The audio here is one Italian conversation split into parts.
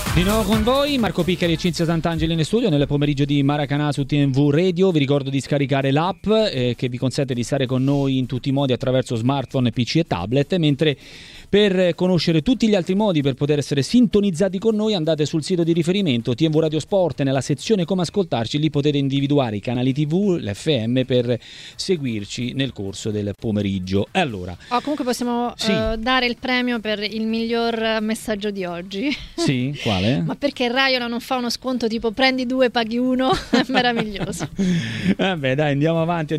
Di nuovo con voi Marco Piccari e Cinzia Sant'Angeli in studio nel pomeriggio di Maracanã su TNV Radio. Vi ricordo di scaricare l'app che vi consente di stare con noi in tutti i modi attraverso smartphone, PC e tablet, mentre per conoscere tutti gli altri modi per poter essere sintonizzati con noi andate sul sito di riferimento TNV Radio Sport, nella sezione come ascoltarci, lì potete individuare i canali TV, l'FM per seguirci nel corso del pomeriggio. E allora comunque possiamo dare il premio per il miglior messaggio di oggi. Sì, quale? Ma perché Raiola non fa uno sconto tipo prendi 2 paghi 1? È meraviglioso. Vabbè, dai, andiamo avanti.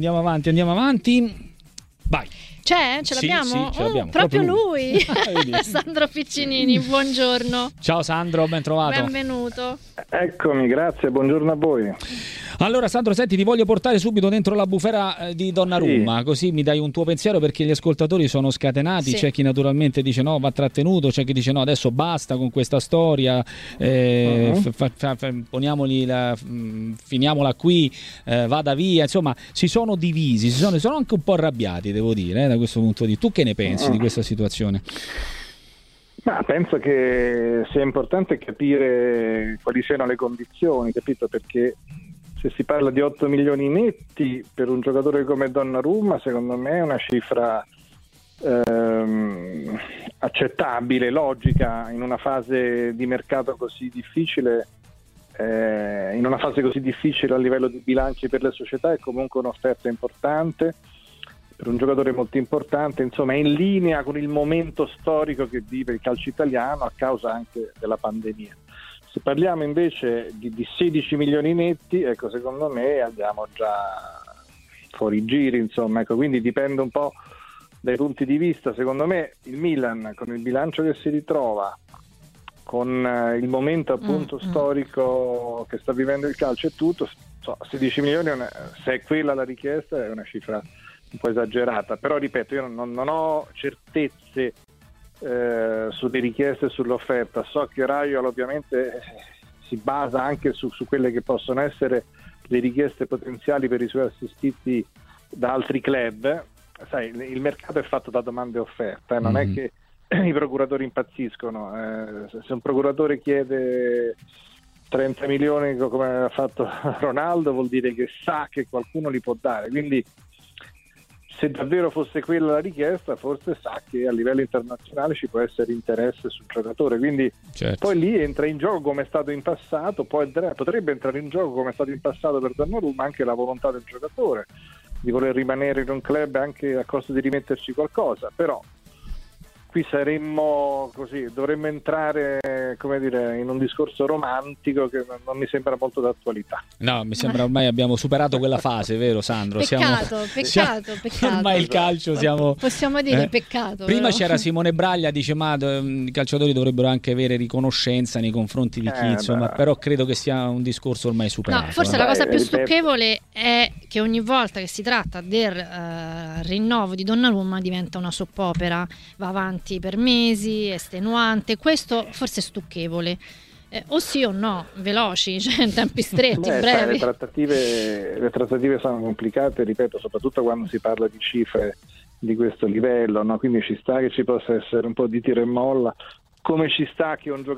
Vai. C'è? Ce l'abbiamo? Sì, ce l'abbiamo. Proprio lui. Sandro Piccinini, buongiorno. Ciao Sandro, ben trovato. Benvenuto. Eccomi, grazie, buongiorno a voi. Allora Sandro, senti, ti voglio portare subito dentro la bufera di Donnarumma, così mi dai un tuo pensiero, perché gli ascoltatori sono scatenati, c'è chi naturalmente dice no, va trattenuto, c'è chi dice no, adesso basta con questa storia, finiamola qui, vada via, insomma si sono divisi, sono anche un po' arrabbiati, devo dire, da questo punto di vista. Tu che ne pensi di questa situazione? Ma penso che sia importante capire quali siano le condizioni, capito? Perché se si parla di 8 milioni netti per un giocatore come Donnarumma, secondo me è una cifra accettabile, logica, in una fase di mercato così difficile, in una fase così difficile a livello di bilanci per le società. È comunque un'offerta importante per un giocatore molto importante, insomma è in linea con il momento storico che vive il calcio italiano a causa anche della pandemia. Se parliamo invece di 16 milioni netti, ecco, secondo me andiamo già fuori giri, insomma, ecco, quindi dipende un po' dai punti di vista. Secondo me il Milan, con il bilancio che si ritrova, con il momento appunto storico che sta vivendo il calcio e tutto, 16 milioni, se è quella la richiesta, è una cifra un po' esagerata, però ripeto, io non ho certezze sulle richieste e sull'offerta. So che Raiola ovviamente si basa anche su quelle che possono essere le richieste potenziali per i suoi assistiti da altri club. Sai, il mercato è fatto da domande e offerte, non è che i procuratori impazziscono. Se un procuratore chiede 30 milioni come ha fatto Ronaldo, vuol dire che sa che qualcuno li può dare, quindi se davvero fosse quella la richiesta, forse sa che a livello internazionale ci può essere interesse sul giocatore, quindi poi lì entra in gioco, come è stato in passato, potrebbe entrare in gioco come è stato in passato per Donnarumma anche la volontà del giocatore di voler rimanere in un club anche a costo di rimetterci qualcosa. Però qui dovremmo entrare, come dire, in un discorso romantico che non mi sembra molto d'attualità. No, mi sembra ormai abbiamo superato quella fase, vero Sandro? Peccato. Ormai il calcio possiamo dire peccato. Prima però c'era Simone Braglia, dice ma i calciatori dovrebbero anche avere riconoscenza nei confronti di chi, insomma, però credo che sia un discorso ormai superato. No, forse la cosa più stucchevole è che ogni volta che si tratta del rinnovo di Donnarumma diventa una soppopera, va avanti per mesi, estenuante. Questo forse è stucchevole, o sì o no, veloci, cioè in tempi stretti, brevi. Le trattative sono complicate, ripeto, soprattutto quando si parla di cifre di questo livello, no? Quindi ci sta che ci possa essere un po' di tiro e molla, come ci sta che un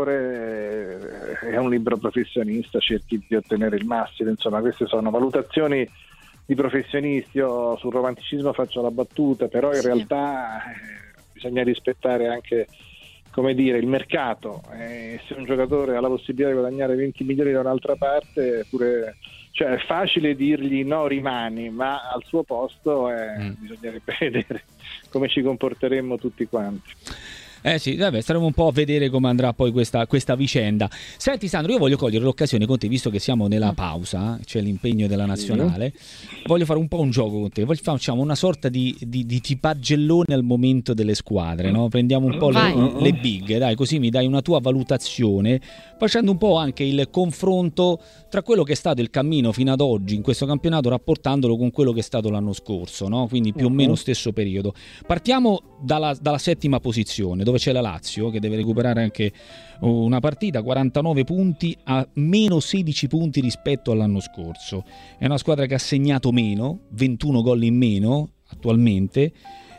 giocatore è un libero professionista, cerchi di ottenere il massimo. Insomma, queste sono valutazioni di professionisti. Io sul romanticismo faccio la battuta, però in realtà bisogna rispettare anche, come dire, il mercato. Se un giocatore ha la possibilità di guadagnare 20 milioni da un'altra parte, cioè è facile dirgli no, rimani, ma al suo posto bisognerebbe vedere come ci comporteremmo tutti quanti. Sì, vabbè, staremo un po' a vedere come andrà poi questa vicenda. Senti Sandro, io voglio cogliere l'occasione con te, visto che siamo nella pausa, c'è l'impegno della nazionale, voglio fare un po' un gioco con te. Facciamo una sorta di tipaggellone al momento delle squadre, no? Prendiamo un po' le big, dai, così mi dai una tua valutazione, facendo un po' anche il confronto tra quello che è stato il cammino fino ad oggi in questo campionato, rapportandolo con quello che è stato l'anno scorso, no? Quindi più o meno stesso periodo. Partiamo dalla settima posizione, dove c'è la Lazio che deve recuperare anche una partita, 49 punti a meno 16 punti rispetto all'anno scorso. È una squadra che ha segnato meno, 21 gol in meno attualmente,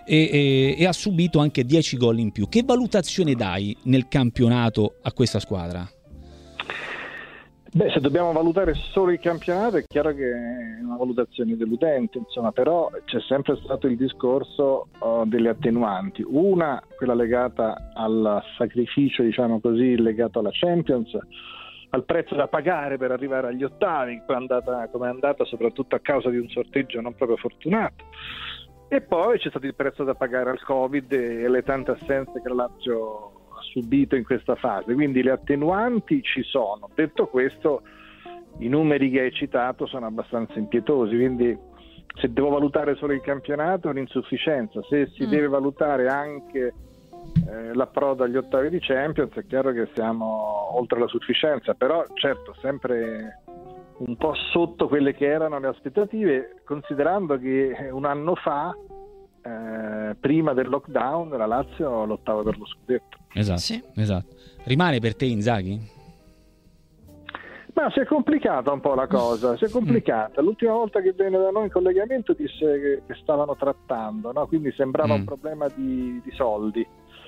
e ha subito anche 10 gol in più. Che valutazione dai nel campionato a questa squadra? Beh, se dobbiamo valutare solo il campionato è chiaro che è una valutazione deludente, insomma, però c'è sempre stato il discorso delle attenuanti. Una, quella legata al sacrificio, diciamo così, legato alla Champions, al prezzo da pagare per arrivare agli ottavi, come è andata soprattutto a causa di un sorteggio non proprio fortunato. E poi c'è stato il prezzo da pagare al Covid e le tante assenze che la Lazio ha subito in questa fase, quindi le attenuanti ci sono. Detto questo, i numeri che hai citato sono abbastanza impietosi, quindi se devo valutare solo il campionato è un'insufficienza. Se si deve valutare anche l'approdo agli ottavi di Champions, è chiaro che siamo oltre la sufficienza, però certo sempre un po' sotto quelle che erano le aspettative, considerando che un anno fa, prima del lockdown, la Lazio lottava per lo scudetto. Esatto, sì. Esatto. Rimane per te Inzaghi? Ma si è complicata un po' la cosa, si è complicata. L'ultima volta che venne da noi in collegamento disse che stavano trattando, no? Quindi sembrava un problema di soldi.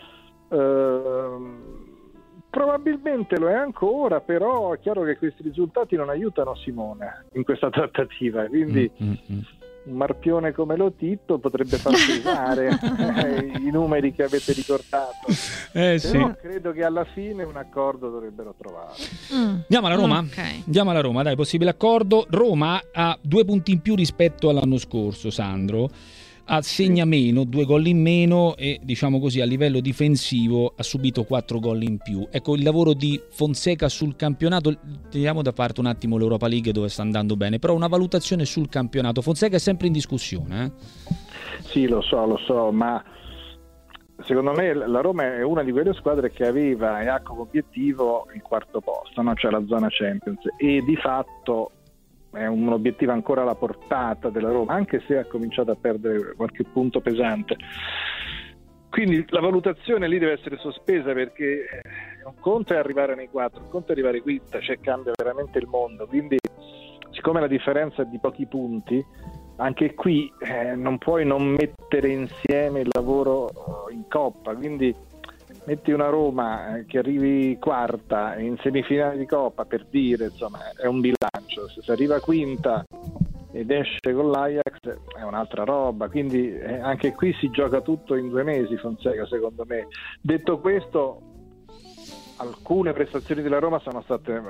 Probabilmente lo è ancora, però è chiaro che questi risultati non aiutano Simone in questa trattativa, quindi un marpione come Lotito potrebbe far pesare i numeri che avete ricordato, però credo che alla fine un accordo dovrebbero trovare. Andiamo alla Roma? Okay. Andiamo alla Roma, dai, possibile accordo. Roma ha 2 punti in più rispetto all'anno scorso, Sandro. Segna meno, 2 gol in meno e, diciamo così, a livello difensivo ha subito 4 gol in più. Ecco, il lavoro di Fonseca sul campionato, teniamo da parte un attimo l'Europa League dove sta andando bene, però una valutazione sul campionato. Fonseca è sempre in discussione, Sì, lo so, ma secondo me la Roma è una di quelle squadre che aveva e ha come obiettivo il 4º posto, no? Cioè la zona Champions, e di fatto è un obiettivo ancora alla portata della Roma, anche se ha cominciato a perdere qualche punto pesante. Quindi la valutazione lì deve essere sospesa, perché un conto è arrivare nei 4, un conto è arrivare quinta, cioè cambia veramente il mondo. Quindi siccome la differenza è di pochi punti, anche qui non puoi non mettere insieme il lavoro in Coppa, quindi metti una Roma che arrivi quarta in semifinale di Coppa, per dire, insomma, è un bilancio. Se si arriva quinta ed esce con l'Ajax è un'altra roba, quindi anche qui si gioca tutto in 2 mesi, Fonseca, secondo me. Detto questo, alcune prestazioni della Roma sono state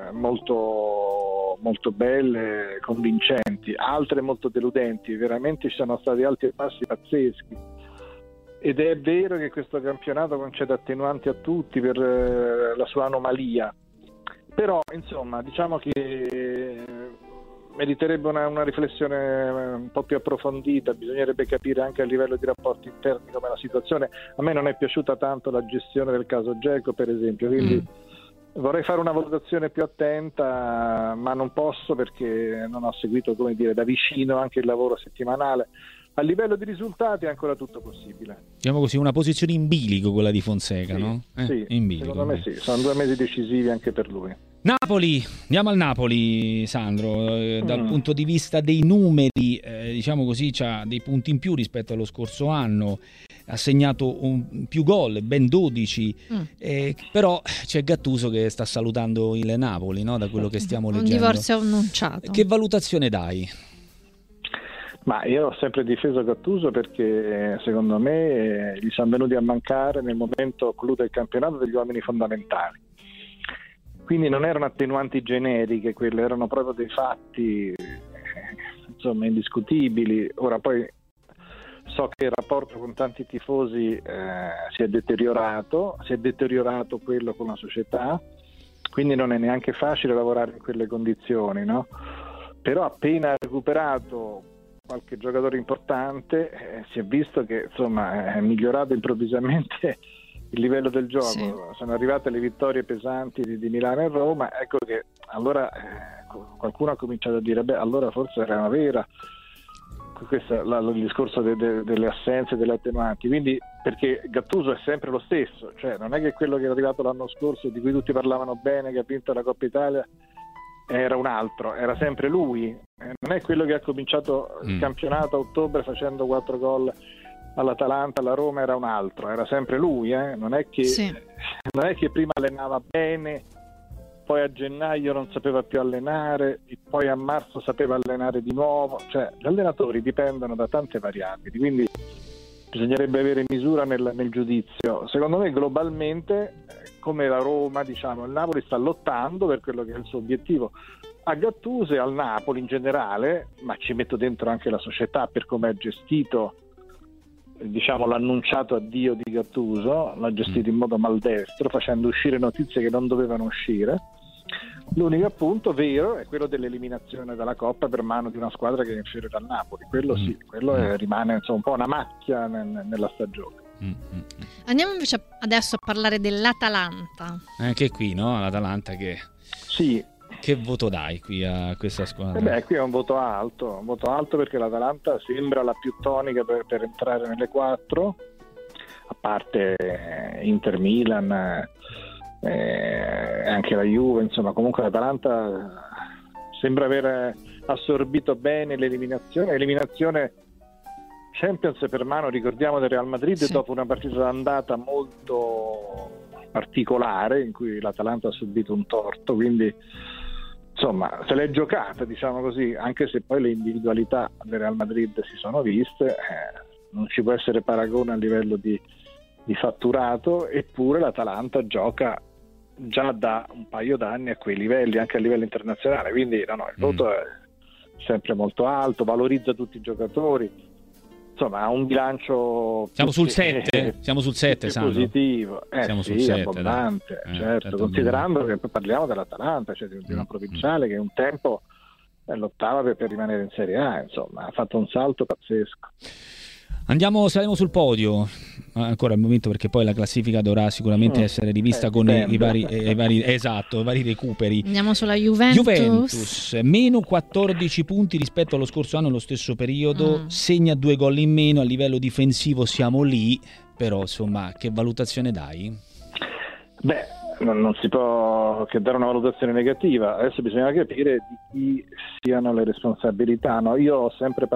molto, molto belle, convincenti, altre molto deludenti, veramente ci sono stati alti e bassi pazzeschi. Ed è vero che questo campionato concede attenuanti a tutti per la sua anomalia, però insomma diciamo che meriterebbe una riflessione un po' più approfondita. Bisognerebbe capire anche a livello di rapporti interni come la situazione. A me non è piaciuta tanto la gestione del caso Dzeko, per esempio, quindi vorrei fare una valutazione più attenta, ma non posso perché non ho seguito, come dire, da vicino anche il lavoro settimanale. A livello di risultati è ancora tutto possibile. Diciamo così, una posizione in bilico quella di Fonseca, sì, no? Sì, in bilico, secondo me sì, sono 2 mesi decisivi anche per lui. Napoli, andiamo al Napoli, Sandro. Dal punto di vista dei numeri, diciamo così, c'ha dei punti in più rispetto allo scorso anno, ha segnato più gol, ben 12, però c'è Gattuso che sta salutando il Napoli, no? Da quello che stiamo leggendo. Un divorzio annunciato. Che valutazione dai? Ma io ho sempre difeso Gattuso perché secondo me gli sono venuti a mancare nel momento clou del campionato degli uomini fondamentali. Quindi non erano attenuanti generiche, quelle erano proprio dei fatti insomma indiscutibili. Ora poi so che il rapporto con tanti tifosi si è deteriorato quello con la società, quindi non è neanche facile lavorare in quelle condizioni, no? Però appena recuperato qualche giocatore importante si è visto che insomma è migliorato improvvisamente il livello del gioco. Sì. Sono arrivate le vittorie pesanti di Milano e Roma, ecco che allora qualcuno ha cominciato a dire allora forse era una vera questo il discorso delle assenze, delle attenuanti, quindi perché Gattuso è sempre lo stesso, cioè non è che quello che era arrivato l'anno scorso di cui tutti parlavano bene, che ha vinto la Coppa Italia, era un altro, era sempre lui, non è quello che ha cominciato il campionato a ottobre facendo 4 gol all'Atalanta, alla Roma era un altro, era sempre lui, non è che, non è che prima allenava bene, poi a gennaio non sapeva più allenare e poi a marzo sapeva allenare di nuovo, cioè gli allenatori dipendono da tante variabili, quindi bisognerebbe avere misura nel giudizio. Secondo me globalmente, come la Roma, diciamo, il Napoli sta lottando per quello che è il suo obiettivo. A Gattuso e al Napoli in generale, ma ci metto dentro anche la società per come ha gestito, diciamo, l'annunciato addio di Gattuso, l'ha gestito in modo maldestro, facendo uscire notizie che non dovevano uscire. L'unico appunto vero è quello dell'eliminazione dalla Coppa per mano di una squadra che è inferiore dal Napoli. Quello sì, quello rimane, insomma, un po' una macchia nella stagione. Andiamo invece adesso a parlare dell'Atalanta. Anche qui, no? L'Atalanta Sì. Che voto dai qui a questa squadra? Qui è un voto alto perché l'Atalanta sembra la più tonica per entrare nelle 4, a parte Inter, Milan, anche la Juve, insomma, comunque l'Atalanta sembra aver assorbito bene l'eliminazione Champions per mano, ricordiamo, del Real Madrid, dopo una partita d'andata molto particolare in cui l'Atalanta ha subito un torto, quindi insomma se l'è giocata, diciamo così, anche se poi le individualità del Real Madrid si sono viste, non ci può essere paragone a livello di fatturato, eppure l'Atalanta gioca già da un paio d'anni a quei livelli, anche a livello internazionale, quindi il voto è sempre molto alto, valorizza tutti i giocatori, insomma ha un bilancio siamo sul 7, positivo, siamo sul 7, abbondante, certo, considerando che poi parliamo dell'Atalanta, cioè di una provinciale che un tempo lottava per rimanere in Serie A, insomma ha fatto un salto pazzesco. Saliamo sul podio ancora al momento, perché poi la classifica dovrà sicuramente essere rivista con i vari recuperi. Andiamo sulla Juventus, meno 14 punti rispetto allo scorso anno, lo stesso periodo, segna 2 gol in meno, a livello difensivo siamo lì, però insomma che valutazione dai? Non si può che dare una valutazione negativa, adesso bisogna capire di chi siano le responsabilità, no? Io ho sempre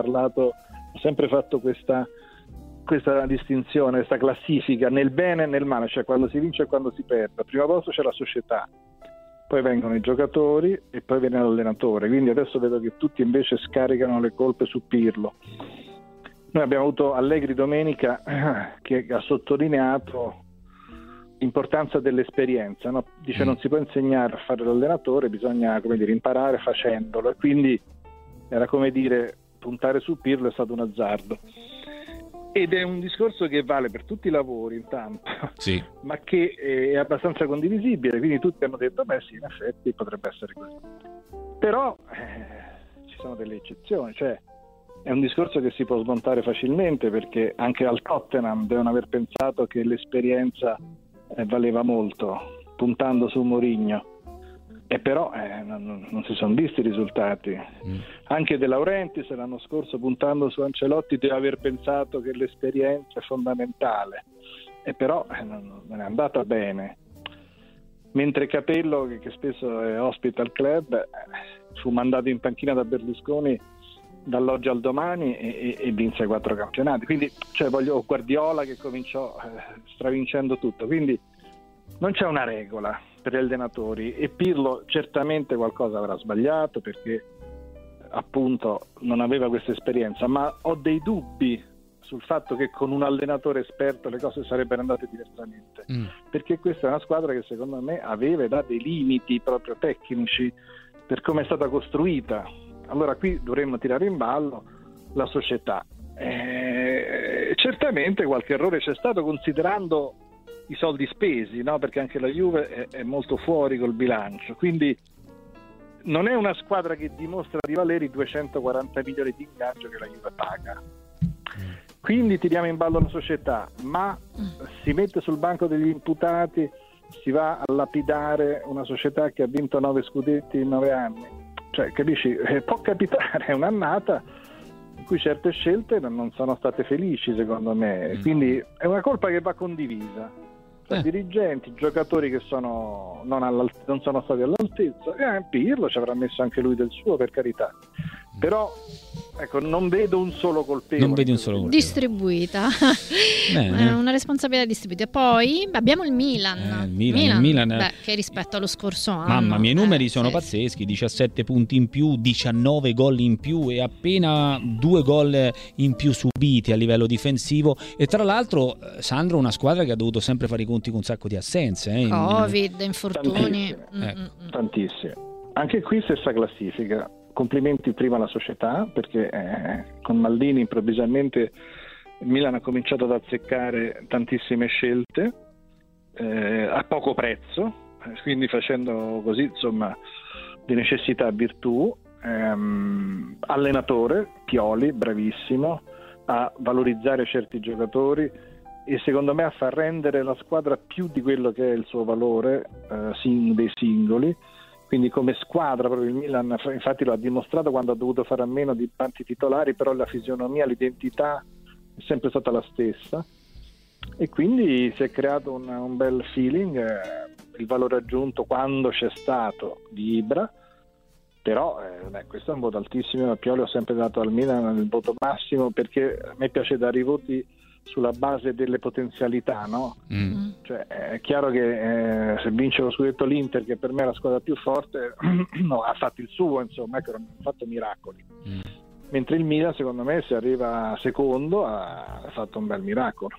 fatto questa distinzione, questa classifica nel bene e nel male, cioè quando si vince e quando si perde. Al primo posto c'è la società, poi vengono i giocatori e poi viene l'allenatore, quindi adesso vedo che tutti invece scaricano le colpe su Pirlo. Noi abbiamo avuto Allegri domenica che ha sottolineato l'importanza dell'esperienza, no? Dice non si può insegnare a fare l'allenatore, bisogna, come dire, imparare facendolo, e quindi era come dire puntare su Pirlo è stato un azzardo, ed è un discorso che vale per tutti i lavori intanto, sì, ma che è abbastanza condivisibile, quindi tutti hanno detto sì, in effetti potrebbe essere così, però ci sono delle eccezioni, cioè è un discorso che si può smontare facilmente, perché anche al Tottenham devono aver pensato che l'esperienza valeva molto puntando su Mourinho, e però non si sono visti i risultati. Anche De Laurentiis l'anno scorso, puntando su Ancelotti, deve aver pensato che l'esperienza è fondamentale, e però non è andata bene. Mentre Capello, che spesso è ospite al club, fu mandato in panchina da Berlusconi dall'oggi al domani e vinse 4 campionati. Quindi voglio Guardiola che cominciò stravincendo tutto, quindi non c'è una regola per gli allenatori, e Pirlo certamente qualcosa avrà sbagliato perché appunto non aveva questa esperienza, ma ho dei dubbi sul fatto che con un allenatore esperto le cose sarebbero andate diversamente, perché questa è una squadra che secondo me aveva dei limiti proprio tecnici per come è stata costruita. Allora qui dovremmo tirare in ballo la società. Certamente qualche errore c'è stato, considerando i soldi spesi, no? Perché anche la Juve è molto fuori col bilancio, quindi non è una squadra che dimostra di valere i 240 milioni di ingaggio che la Juve paga. Quindi tiriamo in ballo la società, ma si mette sul banco degli imputati, si va a lapidare una società che ha vinto 9 scudetti in 9 anni. Cioè, capisci? Può capitare un'annata in cui certe scelte non sono state felici, secondo me. Quindi è una colpa che va condivisa. Dirigenti, giocatori che non sono stati all'altezza, Pirlo ci avrà messo anche lui del suo, per carità, però Ecco, non vedo un solo colpevole. Non vedi un solo colpevole. Distribuita. Bene. Una responsabilità distribuita. Poi abbiamo il Milan. Il Milan. Beh, che rispetto allo scorso anno. Mamma mia, i numeri sono sì, pazzeschi, 17 punti in più, 19 gol in più e appena 2 gol in più subiti a livello difensivo. E tra l'altro, Sandro, una squadra che ha dovuto sempre fare i conti con un sacco di assenze. Covid, infortuni. Tantissime. Anche qui stessa classifica. Complimenti prima alla società, perché con Maldini improvvisamente il Milan ha cominciato ad azzeccare tantissime scelte a poco prezzo, quindi facendo così, insomma, di necessità virtù. Allenatore Pioli, bravissimo a valorizzare certi giocatori e secondo me a far rendere la squadra più di quello che è il suo valore dei singoli. Quindi come squadra proprio il Milan infatti lo ha dimostrato quando ha dovuto fare a meno di tanti titolari, però la fisionomia, l'identità è sempre stata la stessa e quindi si è creato un bel feeling, il valore aggiunto quando c'è stato di Ibra, però questo è un voto altissimo. A Pioli ho sempre dato al Milan il voto massimo perché a me piace dare i voti sulla base delle potenzialità, no? Cioè, è chiaro che se vince lo scudetto l'Inter, che per me è la squadra più forte, no, ha fatto il suo, insomma, ecco, non ha fatto miracoli. Mentre il Milan, secondo me, se arriva secondo, ha fatto un bel miracolo.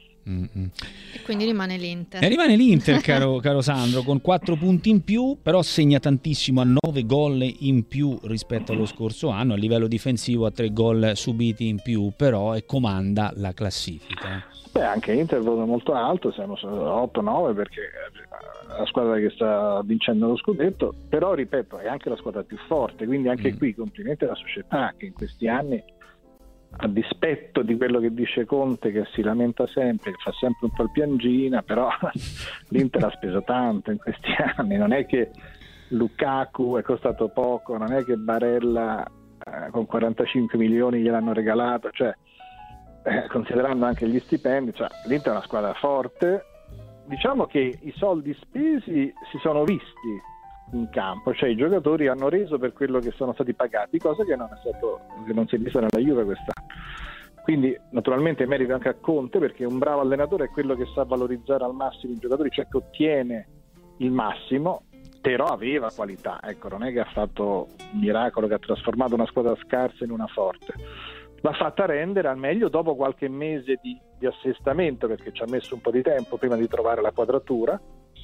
E quindi rimane l'Inter. E rimane l'Inter, caro Sandro, con 4 punti in più, però segna tantissimo, a 9 gol in più rispetto allo scorso anno, a livello difensivo a 3 gol subiti in più, però comanda la classifica. Beh, anche Inter voto molto alto, siamo 8-9 perché è la squadra che sta vincendo lo scudetto, però ripeto è anche la squadra più forte, quindi anche qui complimenti alla società che in questi anni, a dispetto di quello che dice Conte, che si lamenta sempre, che fa sempre un po' il piangina, però l'Inter ha speso tanto in questi anni, non è che Lukaku è costato poco, non è che Barella con 45 milioni gliel'hanno regalato, cioè considerando anche gli stipendi, cioè, l'Inter è una squadra forte. Diciamo che i soldi spesi si sono visti in campo, cioè i giocatori hanno reso per quello che sono stati pagati, cosa che non si è vista nella Juve quest'anno. Quindi naturalmente merito anche a Conte, perché un bravo allenatore è quello che sa valorizzare al massimo i giocatori, cioè che ottiene il massimo, però aveva qualità, ecco, non è che ha fatto un miracolo che ha trasformato una squadra scarsa in una forte, l'ha fatta rendere al meglio dopo qualche mese di assestamento, perché ci ha messo un po' di tempo prima di trovare la quadratura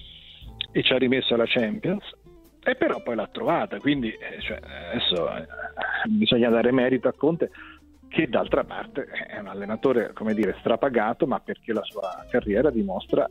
e ci ha rimesso alla Champions, e però poi l'ha trovata, quindi adesso bisogna dare merito a Conte, che d'altra parte è un allenatore, come dire, strapagato, ma perché la sua carriera dimostra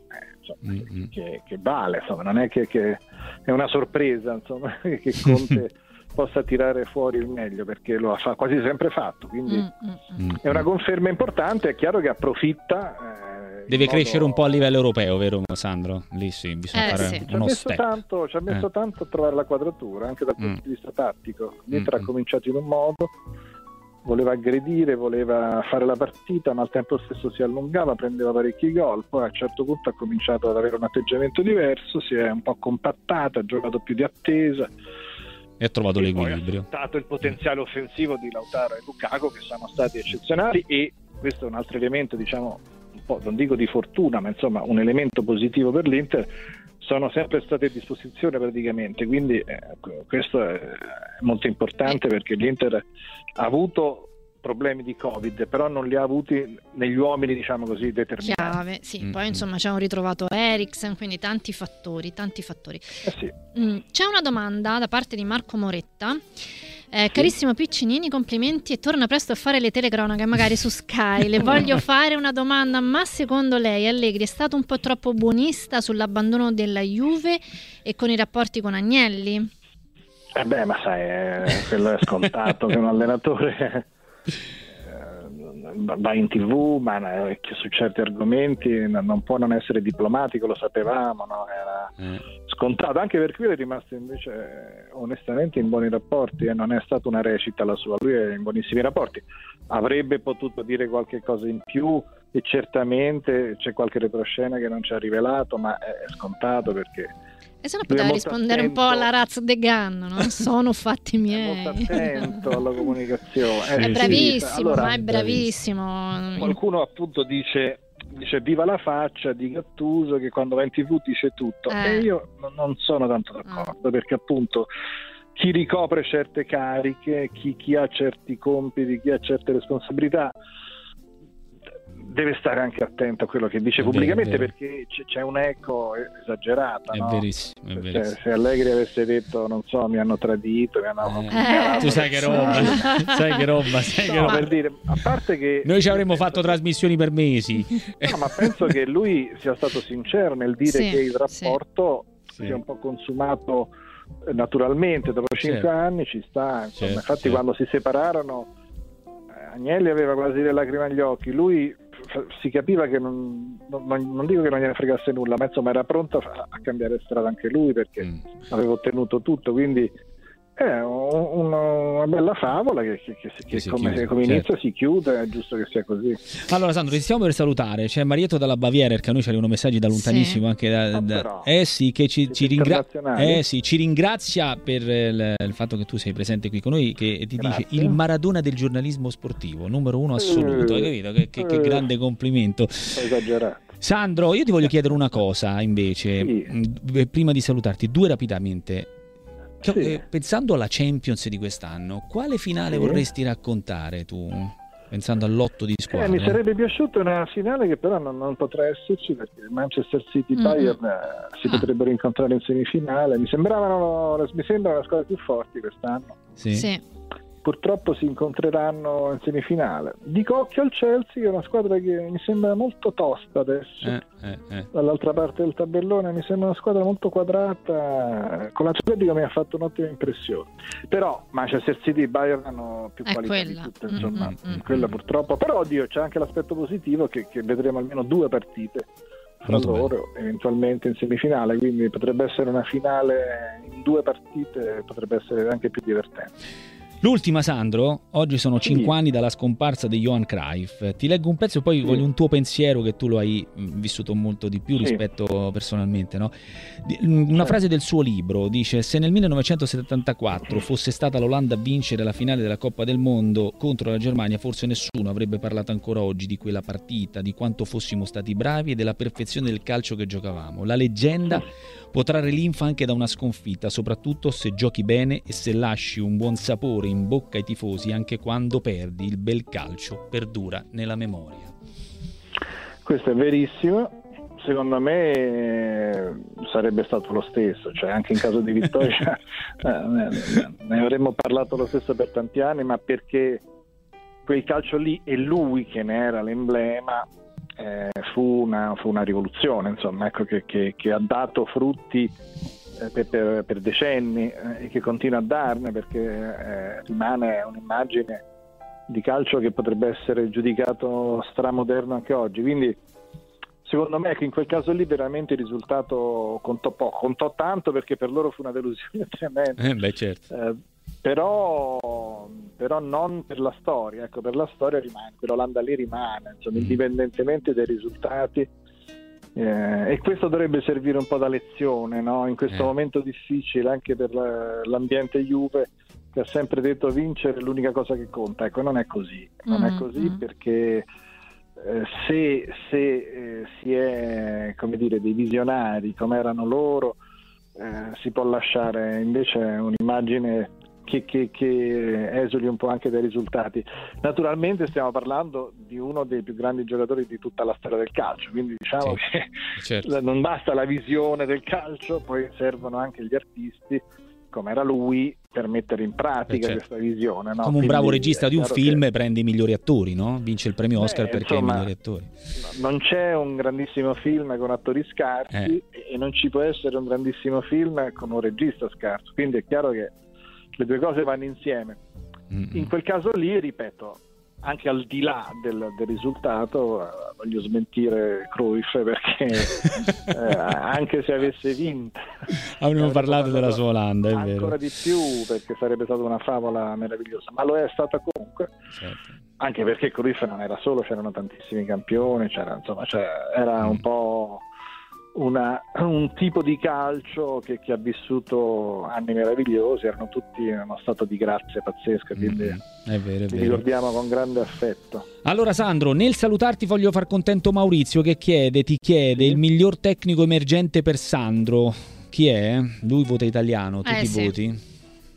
che vale, insomma, non è che è una sorpresa, insomma, che Conte possa tirare fuori il meglio, perché lo ha quasi sempre fatto, quindi è una conferma importante. È chiaro che approfitta, deve crescere un po' a livello europeo, vero Sandro? Lì sì, bisogna fare uno step. Ci ha messo tanto a trovare la quadratura, anche dal punto di vista tattico. L'Inter ha cominciato in un modo, voleva aggredire, voleva fare la partita, ma al tempo stesso si allungava, prendeva parecchi gol, poi a un certo punto ha cominciato ad avere un atteggiamento diverso, si è un po' compattata, ha giocato più di attesa e ha trovato l'equilibrio. Ha stato il potenziale offensivo di Lautaro e Lukaku, che sono stati eccezionali, e questo è un altro elemento, diciamo, un po', non dico di fortuna, ma insomma un elemento positivo per l'Inter. Sono sempre state a disposizione praticamente, quindi questo è molto importante, perché l'Inter ha avuto problemi di Covid, però non li ha avuti negli uomini, diciamo così, determinati. Chiave, sì. Poi insomma ci hanno ritrovato Eriksen, quindi tanti fattori. Sì. C'è una domanda da parte di Marco Moretta. Carissimo Piccinini, complimenti e torna presto a fare le telecronache magari su Sky. Le voglio fare una domanda: ma secondo lei Allegri è stato un po' troppo buonista sull'abbandono della Juve e con i rapporti con Agnelli? Ma sai, quello è scontato che un allenatore va in TV, ma su certi argomenti non può non essere diplomatico, lo sapevamo, no? Era scontato, anche perché lui è rimasto invece onestamente in buoni rapporti, e non è stata una recita la sua, lui è in buonissimi rapporti. Avrebbe potuto dire qualche cosa in più e certamente c'è qualche retroscena che non ci ha rivelato, ma è scontato, perché E se no poteva rispondere un po' alla Raz de Gann, no? Sono fatti miei. È molto attento alla comunicazione. È bravissimo, allora, ma è bravissimo. Qualcuno appunto dice viva la faccia di Gattuso che quando va in TV dice tutto, e io non sono tanto d'accordo, perché appunto chi ricopre certe cariche, chi ha certi compiti, chi ha certe responsabilità deve stare anche attento a quello che dice pubblicamente, perché c'è un eco esagerata. È no? verissimo, è verissimo. Se Allegri avesse detto, non so, mi hanno tradito, mi hanno tu sai che roba, no, per dire, a parte che noi ci avremmo fatto trasmissioni per mesi. No, ma penso che lui sia stato sincero nel dire che il rapporto sia un po' consumato naturalmente dopo 5 anni, ci sta, insomma. Infatti quando si separarono Agnelli aveva quasi le lacrime agli occhi, lui si capiva che non dico che non gliene fregasse nulla, ma insomma era pronto a cambiare strada anche lui, perché aveva ottenuto tutto, quindi è una bella favola che come inizia si chiude, è giusto che sia così. Allora Sandro, ti stiamo per salutare, c'è Marietto dalla Baviera, perché a noi ci arrivano messaggi da lontanissimo, anche che ci ringrazia per il fatto che tu sei presente qui con noi, che ti dice il Maradona del giornalismo sportivo, numero 1 assoluto, hai capito? Che grande complimento. Esagerato. Sandro, io ti voglio chiedere una cosa invece, prima di salutarti, due rapidamente. Pensando alla Champions di quest'anno, quale finale vorresti raccontare tu? Pensando all'otto di squadre. Mi sarebbe piaciuta una finale che però non potrà esserci, perché Manchester City Bayern si potrebbero incontrare in semifinale. Mi sembrano le squadre più forti quest'anno. Sì. Purtroppo si incontreranno in semifinale. Dico occhio al Chelsea, che è una squadra che mi sembra molto tosta adesso. Dall'altra parte del tabellone mi sembra una squadra molto quadrata. Con l'Atletico mi ha fatto un'ottima impressione. Però Manchester City e Bayern hanno più qualità di tutte, insomma. Quella purtroppo. Però oddio, c'è anche l'aspetto positivo che vedremo almeno 2 partite fra loro, eventualmente in semifinale, quindi potrebbe essere una finale in 2 partite, potrebbe essere anche più divertente. L'ultima, Sandro, oggi sono 5 anni dalla scomparsa di Johan Cruyff. Ti leggo un pezzo e poi voglio un tuo pensiero, che tu lo hai vissuto molto di più rispetto personalmente, no? Una frase del suo libro dice: se nel 1974 fosse stata l'Olanda a vincere la finale della Coppa del Mondo contro la Germania, forse nessuno avrebbe parlato ancora oggi di quella partita, di quanto fossimo stati bravi e della perfezione del calcio che giocavamo. La leggenda può trarre linfa anche da una sconfitta, soprattutto se giochi bene e se lasci un buon sapore in bocca ai tifosi. Anche quando perdi, il bel calcio perdura nella memoria. Questo è verissimo. Secondo me sarebbe stato lo stesso, cioè anche in caso di vittoria ne avremmo parlato lo stesso per tanti anni, ma perché quel calcio lì, e lui che ne era l'emblema, fu una rivoluzione, insomma, ecco, che ha dato frutti per decenni, e che continua a darne, perché rimane un'immagine di calcio che potrebbe essere giudicato stramoderno anche oggi. Quindi secondo me che in quel caso lì veramente il risultato contò poco, contò tanto, perché per loro fu una delusione tremenda. Certo. Però non per la storia, ecco, per la storia rimane, quell'Olanda lì rimane, insomma, indipendentemente dai risultati, e questo dovrebbe servire un po' da lezione, no? In questo momento difficile anche per l'ambiente Juve, che ha sempre detto vincere è l'unica cosa che conta. Ecco, non è così, perché se si è, come dire, dei visionari come erano loro, si può lasciare invece un'immagine che esuli un po' anche dai risultati. Naturalmente stiamo parlando di uno dei più grandi giocatori di tutta la storia del calcio, quindi diciamo che non basta la visione del calcio, poi servono anche gli artisti come era lui per mettere in pratica questa visione, no? Come un bravo regista di un film prende i migliori attori, no? Vince il premio Oscar perché insomma, ha i migliori attori. Non c'è un grandissimo film con attori scarsi e non ci può essere un grandissimo film con un regista scarso, quindi è chiaro che le due cose vanno insieme. In quel caso lì, ripeto, anche al di là del risultato, voglio smentire Cruyff, perché anche se avesse vinto avremmo parlato della sua Olanda, è ancora vero, di più, perché sarebbe stata una favola meravigliosa, ma lo è stata comunque, anche perché Cruyff non era solo, c'erano tantissimi campioni, era un po' un tipo di calcio che ha vissuto anni meravigliosi, erano tutti in uno stato di grazia pazzesca, quindi è vero, li ricordiamo con grande affetto. Allora Sandro, nel salutarti voglio far contento Maurizio che ti chiede il miglior tecnico emergente per Sandro. Chi è? Lui vota italiano, tu chi voti?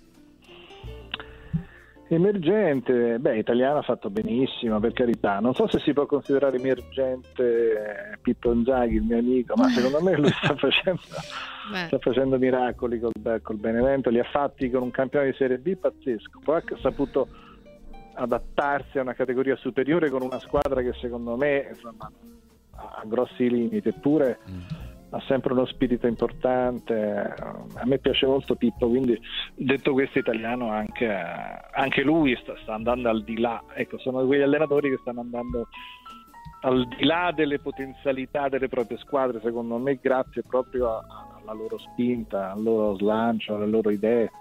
Emergente, italiano ha fatto benissimo, per carità. Non so se si può considerare emergente Pippo Inzaghi, il mio amico, ma secondo me lui sta facendo miracoli col Benevento, li ha fatti con un campione di Serie B pazzesco. Poi ha saputo adattarsi a una categoria superiore con una squadra che secondo me insomma ha grossi limiti, eppure ha sempre uno spirito importante. A me piace molto Pippo, quindi detto questo, italiano anche lui sta andando al di là, ecco, sono quegli allenatori che stanno andando al di là delle potenzialità delle proprie squadre, secondo me, grazie proprio alla loro spinta, al loro slancio, alle loro idee.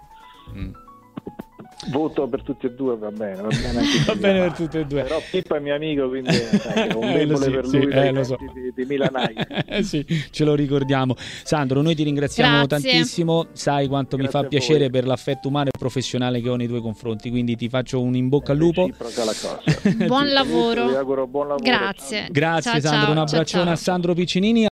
Voto per tutti e due, va bene anche va bene per tutti e due. Però Pippo è mio amico, quindi un debole per lui lo so. di Milanai. Sì, ce lo ricordiamo. Sandro, noi ti ringraziamo tantissimo, sai quanto mi fa piacere per l'affetto umano e professionale che ho nei tuoi confronti, quindi ti faccio un in bocca al lupo. Buon lavoro. Vi auguro buon lavoro. Grazie Sandro, un abbraccione a Sandro Piccinini.